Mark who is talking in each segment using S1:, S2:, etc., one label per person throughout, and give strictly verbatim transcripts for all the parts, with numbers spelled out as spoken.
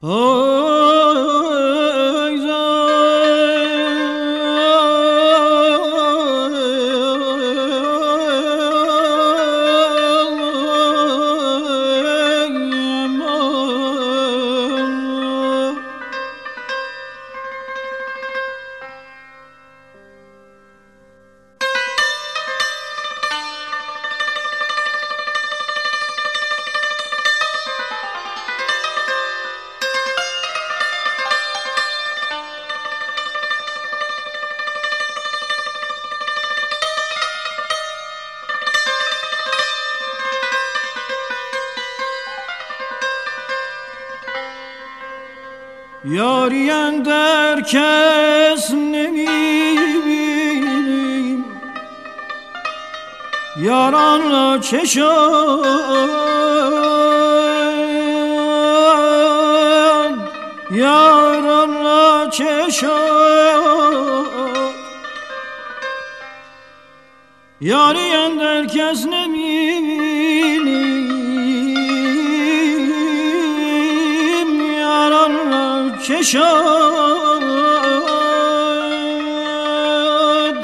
S1: یاری اندر کس نمیبینیم، یاران را چه شد، یاران را چه شد. یاری اندر کس نمیبینیم، یاران را چه شد.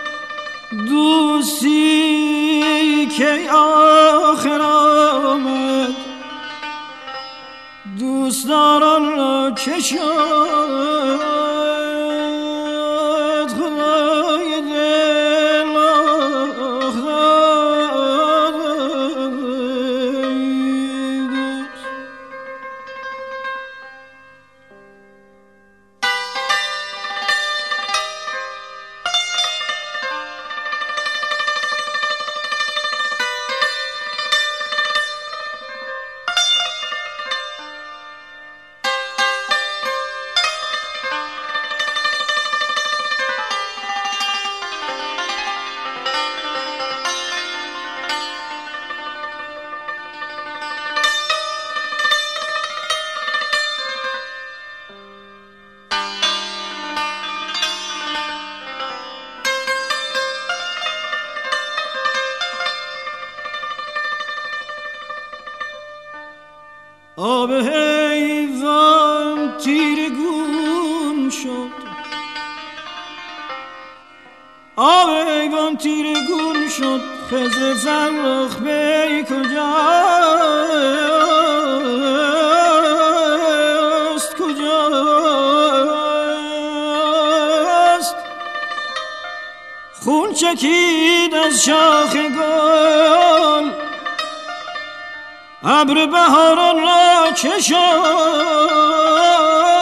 S1: دوستی که آخر آمد، دوستداران را چه شد. خدای دل آب حیوان تیرگون شد، آب حیوان تیرگون شد. خضر فرخ بی کجاست، کجاست؟ خون چکید از شاخ گل، ابر بهاران را چه شد.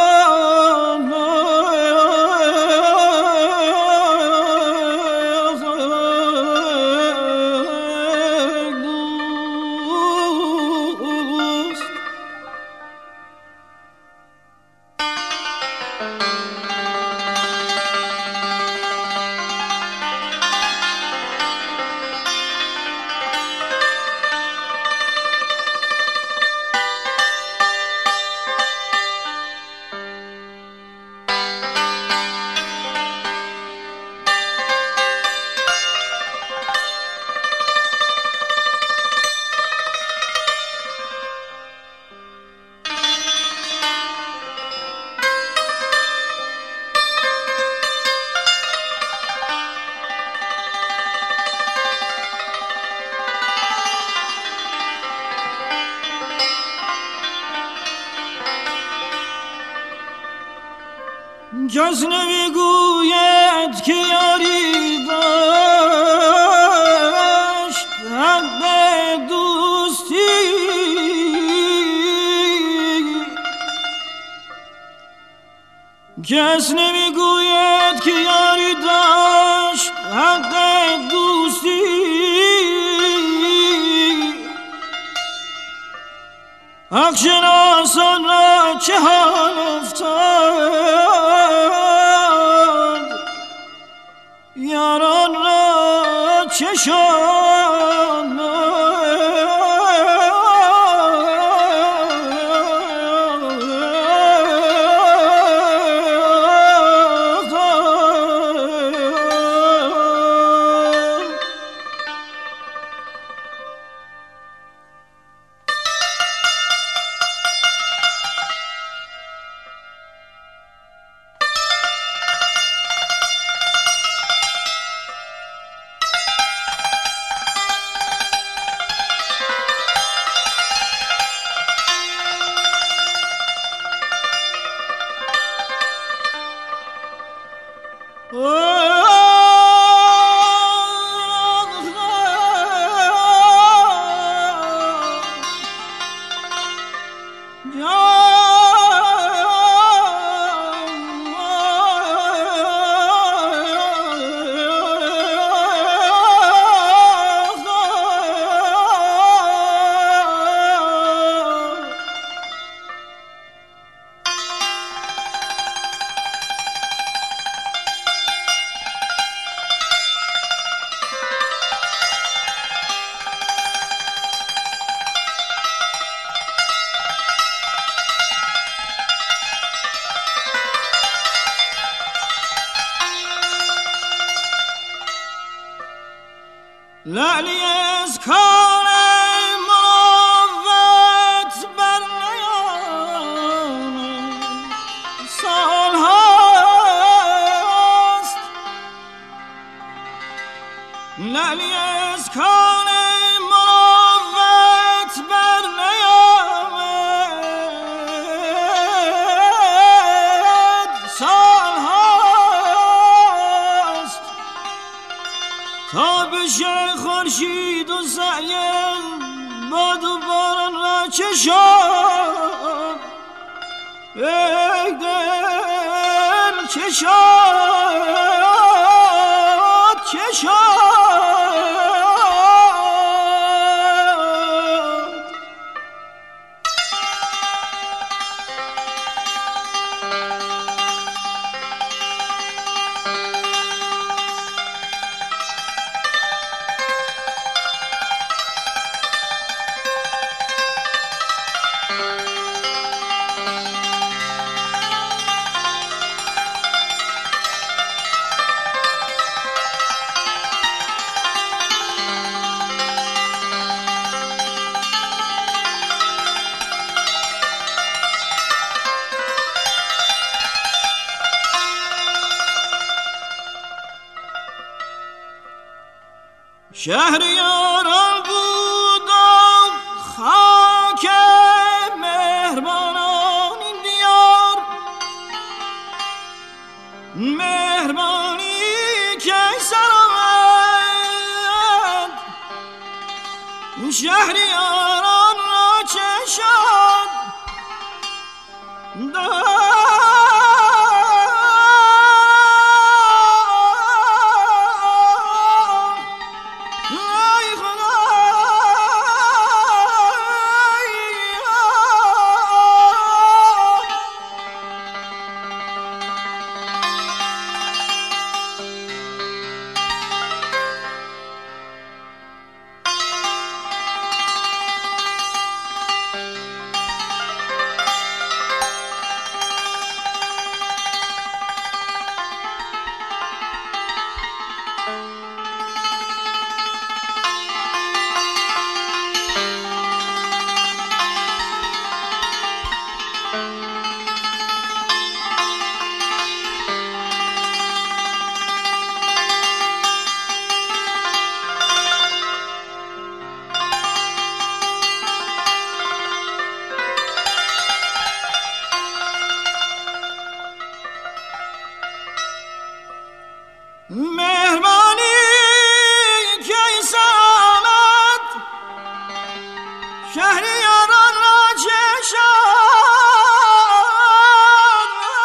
S1: کس نمیگوید که یاری داشت حق دوستی، کس نمیگوید که یاری داشت حق دوستی. حق شناسان را چه حال افتاد، یاران را چه شد. لعلی از کار مروت بر نیامد سال هاست لعلی از کار مروت بر نیامد سال هاست تا بشه خورشید و سعیم باد و باران را چشان ای دل چشان چشان شهریاران بودم خاک مهربانان این دیار مهربانی که سر آمد شهریاران را چشان مهربانی که سامد شهریاران را چشان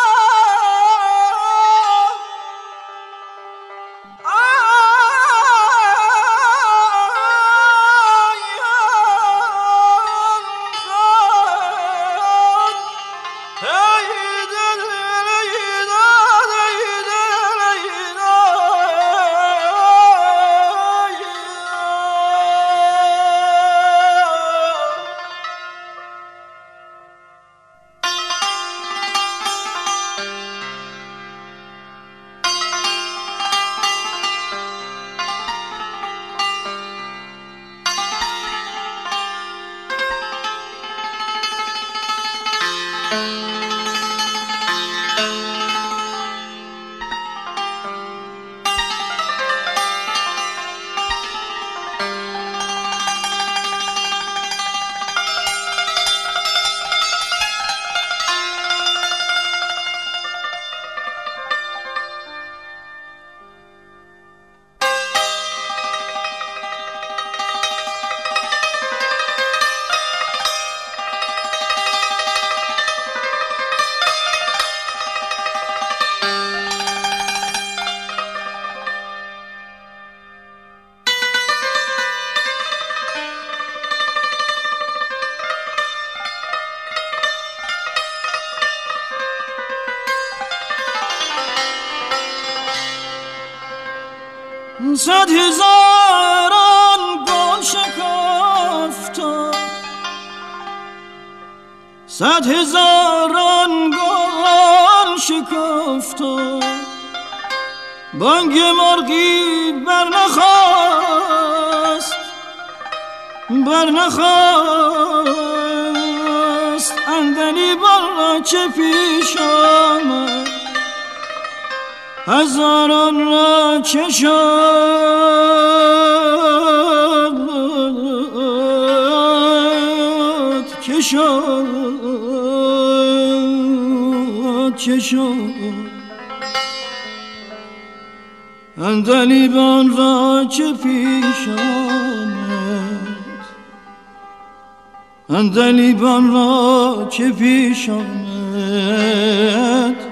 S1: صد هزاران گل شکافتا صد هزاران گل شکافتا بانگ مرغی بر نخواست بر نخواست عندلیبان را چه پیش آمد هزاران را چه شد که شد چه شد عندلیبان را چه پیش آمد عندلیبان را چه پیش آمد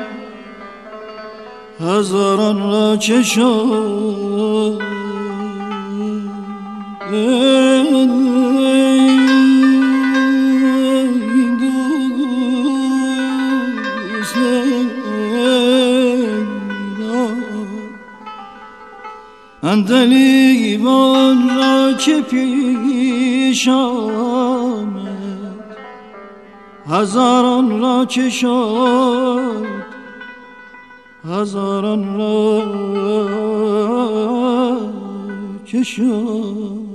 S1: هزاران را چه شد عندلیبان را چه پیش آمد هزاران را چه شد هزاران را چه شد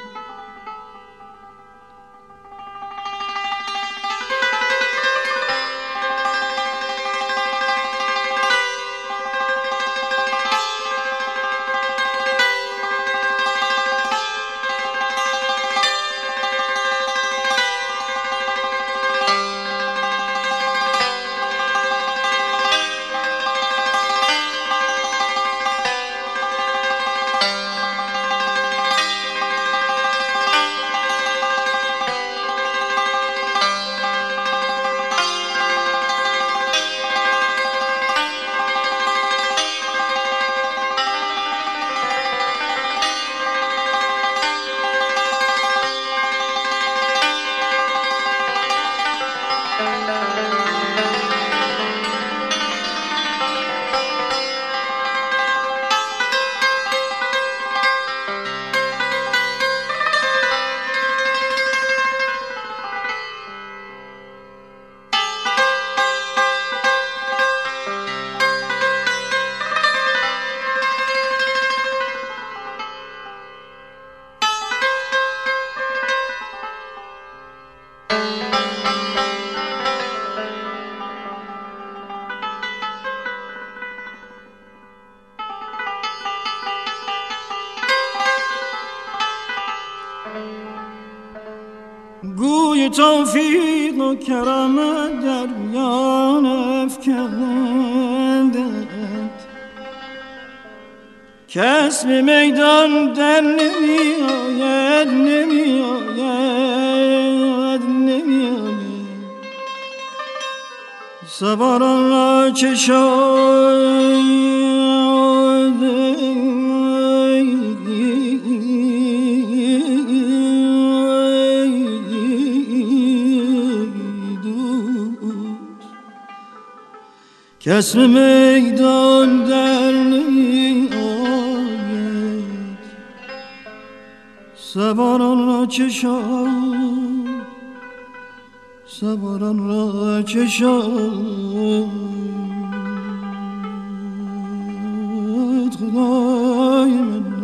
S1: گوی توفیق و کرامت در میان افکندند کس به میدان در نمی آید نمی آید نمی آید سواران را چه شد کس به میدان در نمی آید سواران را چه شد سواران را چه شد خدای من